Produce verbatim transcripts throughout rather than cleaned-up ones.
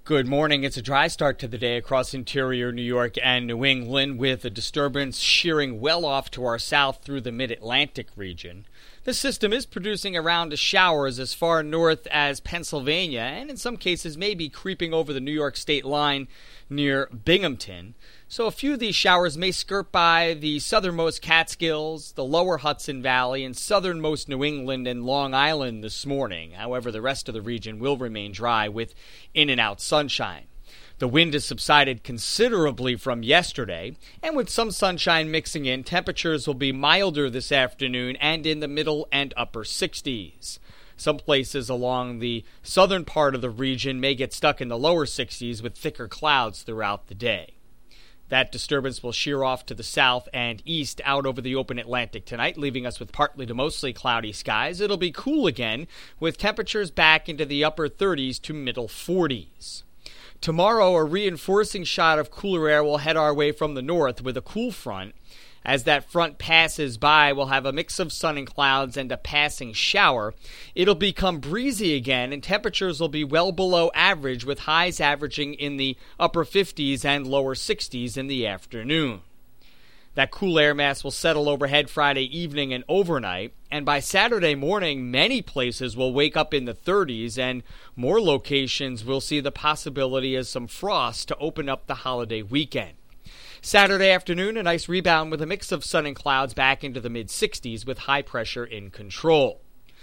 Good morning. It's a dry start to the day across interior New York and New England, with a disturbance shearing well off to our south through the mid-Atlantic region. The system is producing a round of showers as far north as Pennsylvania, and in some cases may be creeping over the New York state line near Binghamton. So a few of these showers may skirt by the southernmost Catskills, the lower Hudson Valley, and southernmost New England and Long Island this morning. However, the rest of the region will remain dry with in-and-out sunshine. The wind has subsided considerably from yesterday, and with some sunshine mixing in, temperatures will be milder this afternoon and in the middle and upper sixties. Some places along the southern part of the region may get stuck in the lower sixties with thicker clouds throughout the day. That disturbance will shear off to the south and east out over the open Atlantic tonight, leaving us with partly to mostly cloudy skies. It'll be cool again, with temperatures back into the upper thirties to middle forties. Tomorrow, a reinforcing shot of cooler air will head our way from the north with a cool front. As that front passes by, we'll have a mix of sun and clouds and a passing shower. It'll become breezy again, and temperatures will be well below average, with highs averaging in the upper fifties and lower sixties in the afternoon. That cool air mass will settle overhead Friday evening and overnight, and by Saturday morning, many places will wake up in the thirties, and more locations will see the possibility of some frost to open up the holiday weekend. Saturday afternoon, a nice rebound with a mix of sun and clouds back into the mid-sixties with high pressure in control.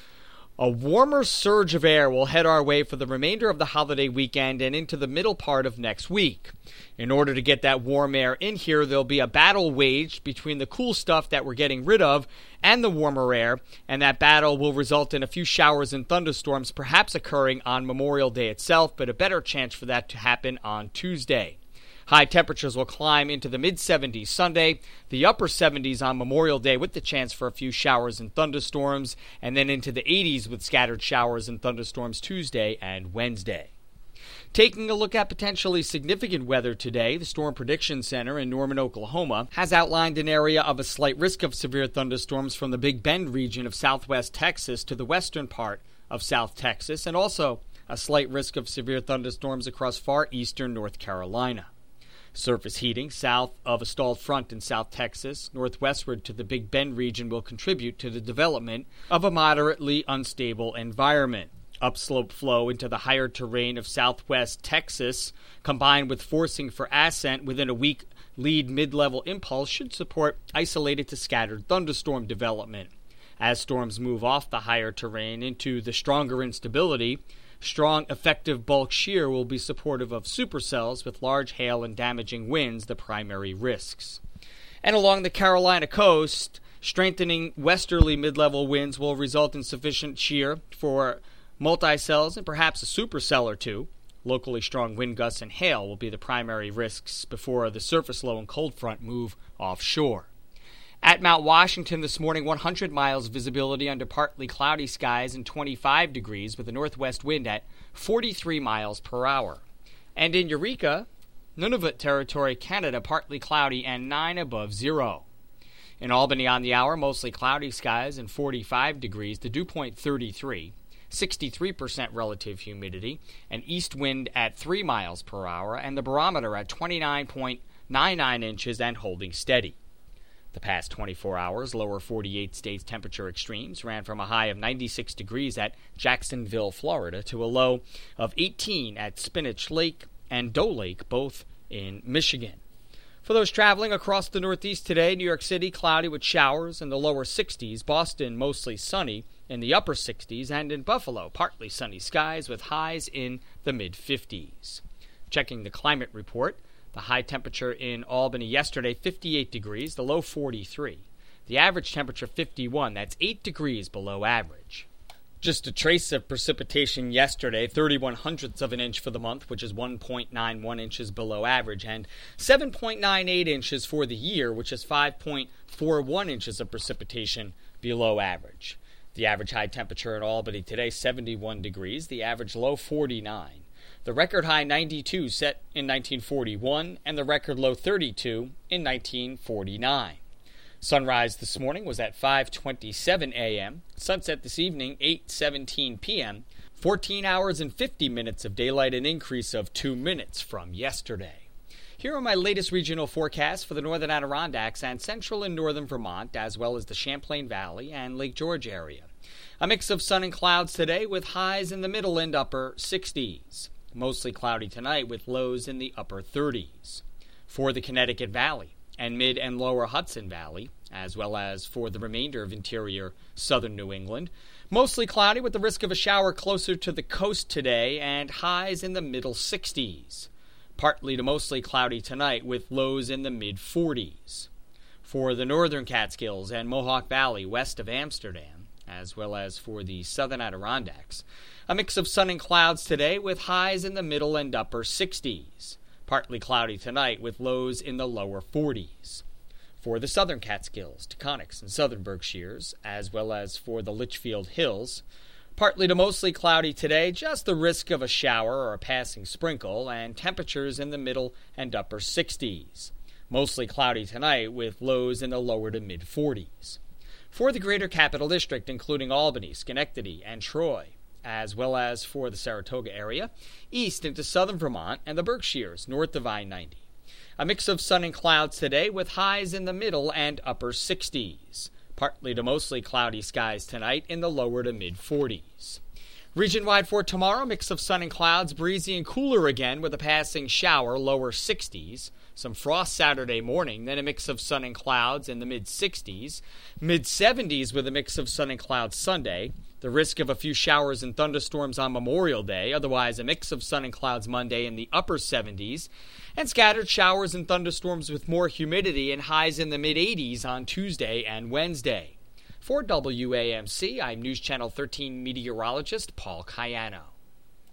A warmer surge of air will head our way for the remainder of the holiday weekend and into the middle part of next week. In order to get that warm air in here, there'll be a battle waged between the cool stuff that we're getting rid of and the warmer air, and that battle will result in a few showers and thunderstorms perhaps occurring on Memorial Day itself, but a better chance for that to happen on Tuesday. High temperatures will climb into the mid-seventies Sunday, the upper seventies on Memorial Day with the chance for a few showers and thunderstorms, and then into the eighties with scattered showers and thunderstorms Tuesday and Wednesday. Taking a look at potentially significant weather today, the Storm Prediction Center in Norman, Oklahoma, has outlined an area of a slight risk of severe thunderstorms from the Big Bend region of southwest Texas to the western part of South Texas, and also a slight risk of severe thunderstorms across far eastern North Carolina. Surface heating south of a stalled front in South Texas, northwestward to the Big Bend region, will contribute to the development of a moderately unstable environment. Upslope flow into the higher terrain of southwest Texas, combined with forcing for ascent within a weak lead mid-level impulse, should support isolated to scattered thunderstorm development. As storms move off the higher terrain into the stronger instability, strong effective bulk shear will be supportive of supercells, with large hail and damaging winds the primary risks. And along the Carolina coast, strengthening westerly mid-level winds will result in sufficient shear for multicells and perhaps a supercell or two. Locally strong wind gusts and hail will be the primary risks before the surface low and cold front move offshore. At Mount Washington this morning, one hundred miles visibility under partly cloudy skies and twenty-five degrees with a northwest wind at forty-three miles per hour. And in Eureka, Nunavut Territory, Canada, partly cloudy and nine above zero. In Albany on the hour, mostly cloudy skies and forty-five degrees, the dew point thirty-three, sixty-three percent relative humidity, an east wind at three miles per hour, and the barometer at twenty-nine point nine nine inches and holding steady. The past twenty-four hours, lower forty-eight states temperature extremes ran from a high of ninety-six degrees at Jacksonville, Florida, to a low of eighteen at Spinach Lake and Doe Lake, both in Michigan. For those traveling across the Northeast today, New York City cloudy with showers in the lower sixties, Boston mostly sunny in the upper sixties, and in Buffalo partly sunny skies with highs in the mid-fifties. Checking the climate report, the high temperature in Albany yesterday, fifty-eight degrees, the low forty-three. The average temperature fifty-one, that's eight degrees below average. Just a trace of precipitation yesterday, thirty-one hundredths of an inch for the month, which is one point nine one inches below average, and seven point nine eight inches for the year, which is five point four one inches of precipitation below average. The average high temperature in Albany today, seventy-one degrees, the average low forty-nine. The record high ninety-two set in nineteen forty-one, and the record low thirty-two in nineteen forty-nine. Sunrise this morning was at five twenty-seven a.m., sunset this evening eight seventeen p.m. fourteen hours and fifty minutes of daylight, an increase of two minutes from yesterday. Here are my latest regional forecasts for the northern Adirondacks and central and northern Vermont, as well as the Champlain Valley and Lake George area. A mix of sun and clouds today with highs in the middle and upper sixties. Mostly cloudy tonight with lows in the upper thirties. For the Connecticut Valley and mid and lower Hudson Valley, as well as for the remainder of interior southern New England, mostly cloudy with the risk of a shower closer to the coast today and highs in the middle sixties. Partly to mostly cloudy tonight with lows in the mid forties. For the northern Catskills and Mohawk Valley west of Amsterdam, as well as for the southern Adirondacks, a mix of sun and clouds today with highs in the middle and upper sixties. Partly cloudy tonight with lows in the lower forties. For the southern Catskills, Taconics, and southern Berkshires, as well as for the Litchfield Hills, partly to mostly cloudy today, just the risk of a shower or a passing sprinkle, and temperatures in the middle and upper sixties. Mostly cloudy tonight with lows in the lower to mid forties. For the greater capital district, including Albany, Schenectady, and Troy, as well as for the Saratoga area, east into southern Vermont and the Berkshires, north of I ninety. A mix of sun and clouds today with highs in the middle and upper sixties. Partly to mostly cloudy skies tonight in the lower to mid forties. Region-wide for tomorrow, mix of sun and clouds, breezy and cooler again with a passing shower, lower sixties. Some frost Saturday morning, then a mix of sun and clouds in the mid sixties. mid seventies with a mix of sun and clouds Sunday. The risk of a few showers and thunderstorms on Memorial Day, otherwise a mix of sun and clouds Monday in the upper seventies. And scattered showers and thunderstorms with more humidity and highs in the mid eighties on Tuesday and Wednesday. For W A M C, I'm News Channel thirteen meteorologist Paul Cayano.